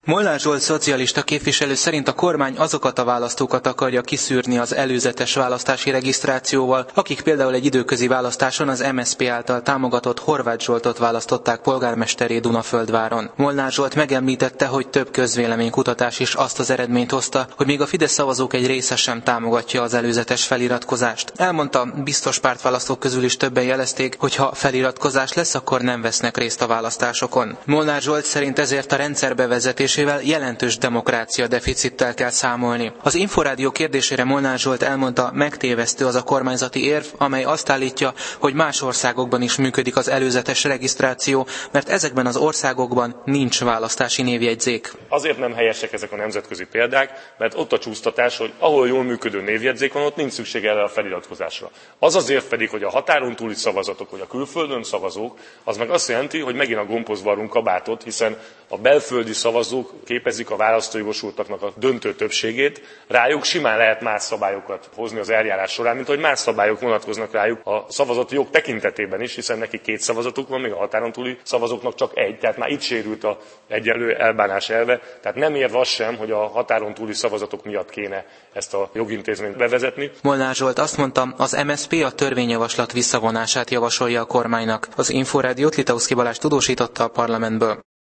Molnár Zsolt szocialista képviselő szerint a kormány azokat a választókat akarja kiszűrni az előzetes választási regisztrációval, akik például egy időközi választáson az MSZP által támogatott Horváth Zsoltot választották polgármesterré Dunaföldváron. Molnár Zsolt megemlítette, hogy több közvéleménykutatás is azt az eredményt hozta, hogy még a Fidesz szavazók egy része sem támogatja az előzetes feliratkozást. Elmondta, biztos pártválasztók közül is többen jelezték, hogy ha feliratkozás lesz, akkor nem vesznek részt a választásokon. Molnár Zsolt szerint ezért a rendszer bevezetésével jelentős demokrácia deficittel kell számolni. Az Inforádió kérdésére Molnár Zsolt elmondta, megtévesztő az a kormányzati érv, amely azt állítja, hogy más országokban is működik az előzetes regisztráció, mert ezekben az országokban nincs választási névjegyzék. Azért nem helyesek ezek a nemzetközi példák, mert ott a csúsztatás, hogy ahol jól működő névjegyzék van, ott nincs szükség erre a feliratkozásra. Az azért pedig, hogy a határon túli szavazatok, vagy a külföldön szavazók, az meg azt jelenti, hogy megint a gombhoz varrunk kabátot, hiszen a belföldi szavazók képezik a választójogosultaknak a döntő többségét, rájuk simán lehet más szabályokat hozni az eljárás során, mint hogy más szabályok vonatkoznak rájuk a szavazati jog tekintetében is, hiszen neki 2 szavazatuk van, még a határon túli szavazóknak csak 1, tehát már itt sérült az egyenlő elbánás elve, tehát nem érv az sem, hogy a határon túli szavazatok miatt kéne ezt a jogintézményt bevezetni. Molnár Zsolt azt mondta, az MSZP a törvényjavaslat visszavonását javasolja a kormánynak. Az Inforádiót Litauszky Balázs tudósította a parlamentből.